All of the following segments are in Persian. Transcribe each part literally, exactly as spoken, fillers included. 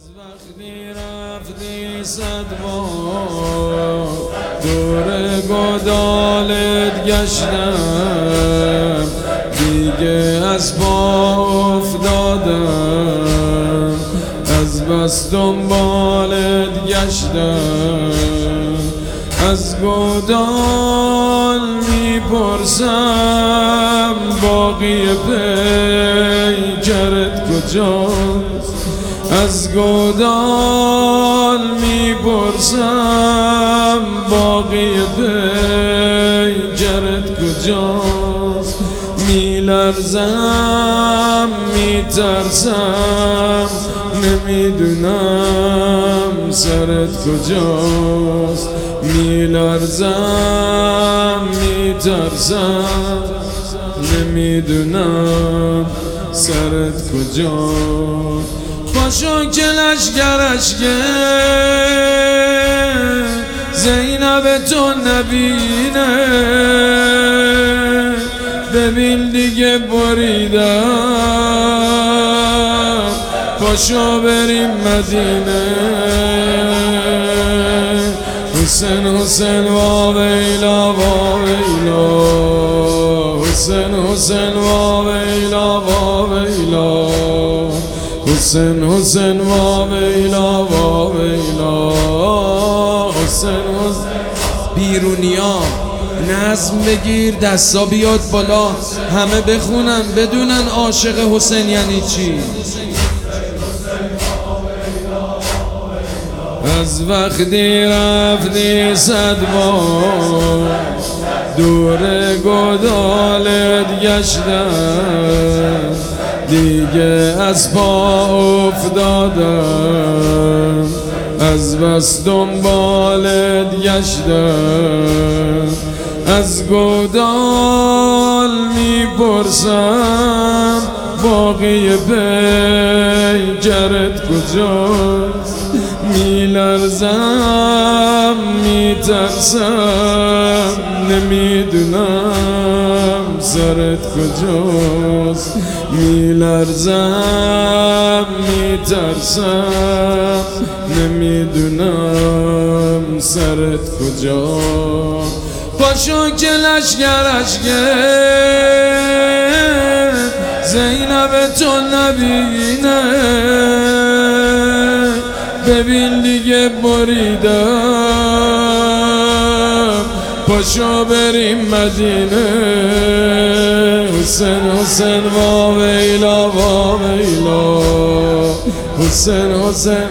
وقتی رفتی صد بار دور گدالت گشتم، دیگه از پا افتادم، از بس دنبالت گشتم. از گدال میپرسم باقی پیکرت کجاست، از گدال میپرسم باقی پیکرت کجاست. میلرزم میترسم نمیدونم سرت کجاست. میلرزم میترسم نمیدونم سرت کجاست. پاشو که لشگرش زینب تو نبینه، ببین دیگه بریدم، پاشو بریم مدینه. حسین حسین وا ویلا وا ویلا، حسین حسین وا ویلا وا ویلا، حسین حسین وا ویلا وا ویلا، حسین حسین. بیرونیا نظم بگیر دستا بیاد بالا، همه بخونن بدونن عاشق حسین یعنی چی. از وقتی رفتی صد بار دور گدالت گشتم، دیگه از پا افتادم، از بس دنبالت گشتم. از گدال میپرسم باقی پیکرت کجاست. میلرزم میترسم نمیدونم سرت کجاست. میلرزم میترسم نمیدونم سرت کجاست. پاشو که لشگرش زینب تو نبینه، ببین دیگه بریدم، پاشو بریم مدینه. حسین حسین وا ویلا وا ویلا، حسین حسین.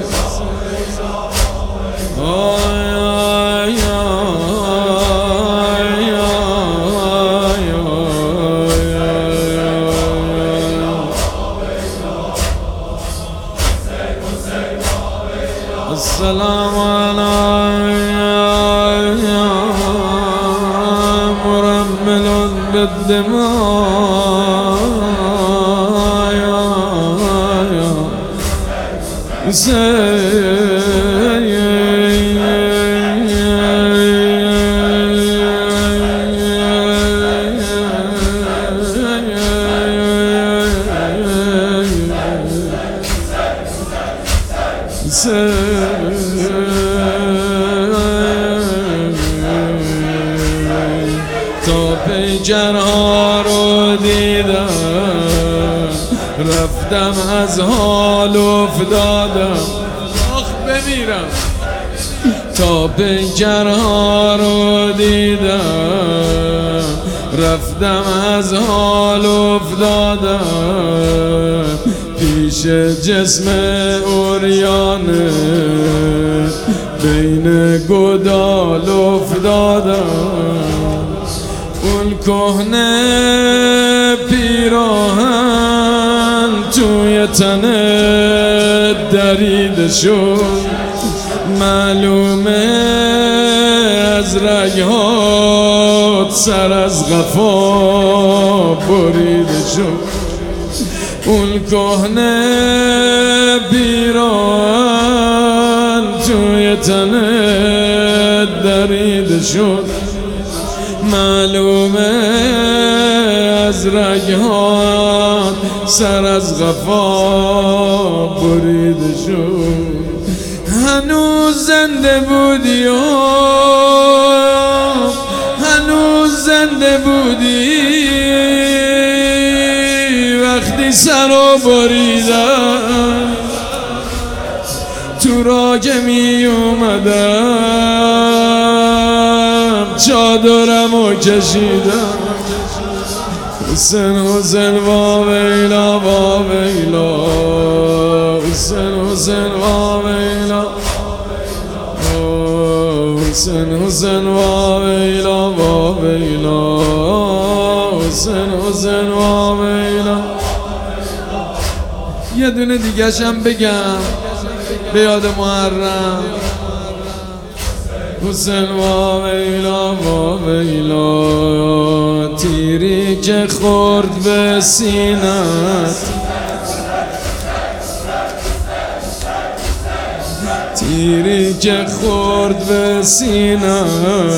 السلام عليكم مرمل بالدماء يا تا پیکرها رو دیدم، رفتم از حال افتادم، آخ بمیرم. تا پیکرها رو دیدم، رفتم از حال افتادم، پیش جسم عریانه بین گدال افتادم. اون کهنه پیراهن توی تنت دریده شد، معلومه از رگهات سر از قفا بریده شد. اون کهنه پیراهن توی تنت دریده شد، معلومه از رگهات سر از قفا بریده شد. زنده بودی و هنوز زنده بودی وقتی سرو بریدم تو راه که می اومدم چادرمو کشیدم حسین حسین وا ویلا وا ویلا حسین حسین وا ویلا حسین حسین وا ویلا وا ویلا حسین حسین وا ویلا. یه دونه دیگه‌شم بگم به یاد محرم. حسین وا ویلا وا ویلا تیری که خورد به سینت تیری که خورد به سینت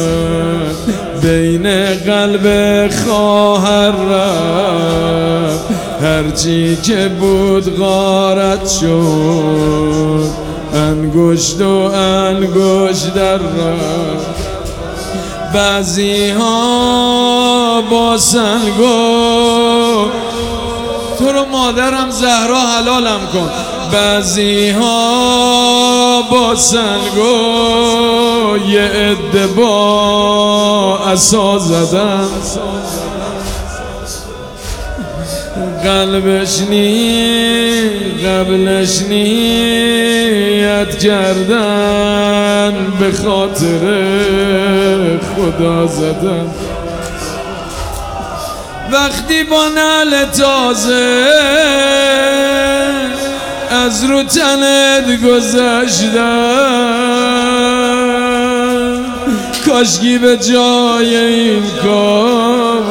بین قلب خواهر رفت هرچی که بود غارت شد انگشت و انگشت در رفت. بعضی ها با سنگو تو رو مادرم زهرا حلالم کن. بعضی ها با سنگو یه عده با عصا زدن قلبش نی قبلش نیت کردن به خاطر خدا زدن. وقتی با نعل تازه از رو تنت گذشتن کاشکی به جای این کار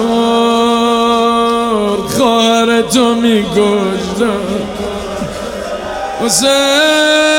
خواهرتو می‌کشتن. حسین